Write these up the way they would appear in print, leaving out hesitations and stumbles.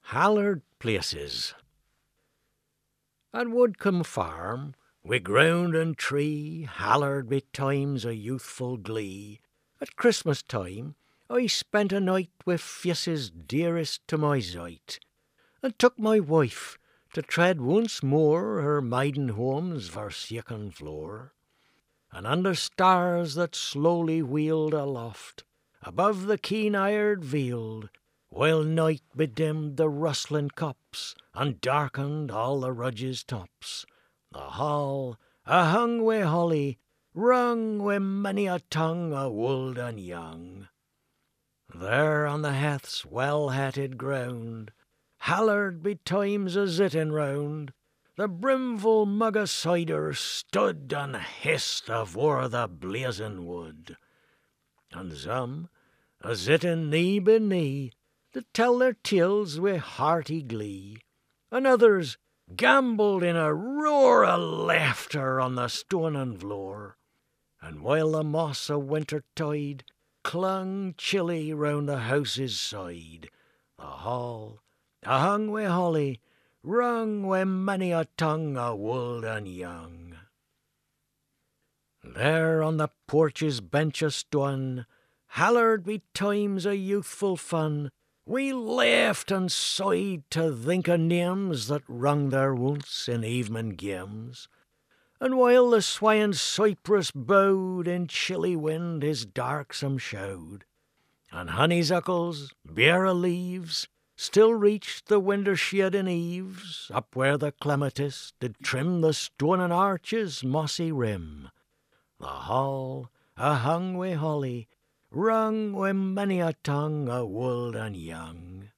Hallard places. At Woodcombe Farm, wi' ground and tree, hallard betimes a youthful glee. At Christmas time, I spent a night wi' faces dearest to my sight, and took my wife to tread once more her maiden home's forsaken floor. And under stars that slowly wheeled aloft, above the keen-eyed field, while night bedimmed the rustling copse and darkened all the rudges' tops, the hall, hung wi' holly, rung wi' many a tongue o' old and young. There on the heath's well-hatted ground, hallard betimes a sitting round, the brimful mug o' cider stood and hissed afore the blazing wood, and some, a sitting knee by knee, to tell their tales wi' hearty glee, and others gambolled in a roar o' laughter on the stonen floor. And while the moss o' wintertide clung chilly round the house's side, the hall, hung wi' holly, rung wi' many a tongue o' old and young. There on the porch's bench o' stone, hallard betimes a youthful fun, we laughed and sighed to think o' names that rung there once in evening games. And while the swaying cypress bowed in chilly wind his darksome shroud, and honeysuckles, bare o' leaves, still reached the window shade in eaves, up where the clematis did trim the stonen arch's mossy rim, the hall, hung wi' holly, rung wi' many a tongue o' old and young.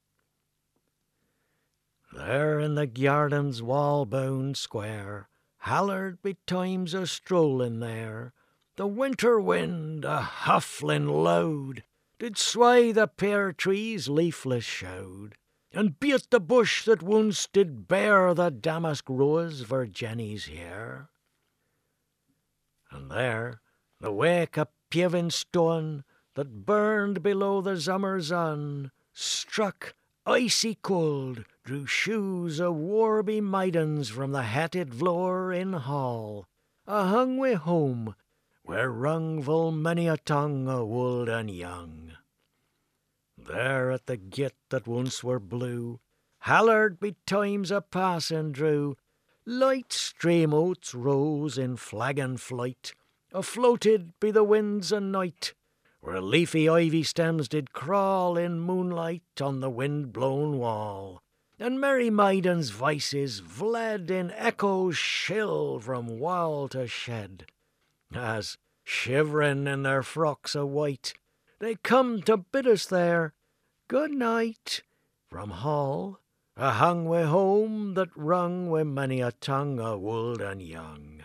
There in the garden's wall-bound square, hallard betimes a strolling there, the winter wind a huffling loud did sway the pear tree's leafless shroud, and beat the bush that once did bear the damask rose for Jenny's hair. And there the wake a paving stone that burned below the summer sun struck icy cold, drew shoes o' warby maidens from the hatted floor in hall, hung wi' home, where rung full many a tongue o' old and young. There at the gate that once were blue, hallard betimes a passing drew, light stream oats rose in flagging flight, afloated be the winds o' night, where leafy ivy stems did crawl in moonlight on the wind-blown wall, and merry maidens' voices fled in echoes shrill from wall to shed, as, shivering in their frocks o' white, they come to bid us there good night from hall, hung wi' home that rung wi' many a tongue o' old and young.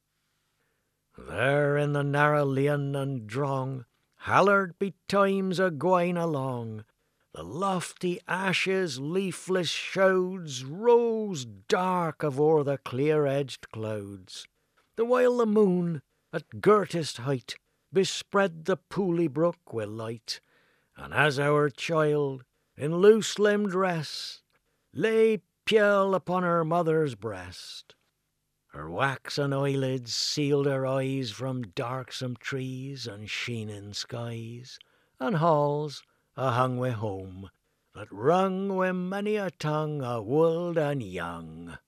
There in the narrow lane and drong, hallard betimes a going along, the lofty ashes leafless shrouds rose dark afore the clear-edged clouds, the while the moon, at greatest height, bespread the pooly brook wi' light, and as our child, in loose-limbed dress, lay pale upon her mother's breast, her waxen eyelids sealed her eyes from darksome trees and sheening skies, and halls hung wi' home that rung wi' many a tongue o' old and young.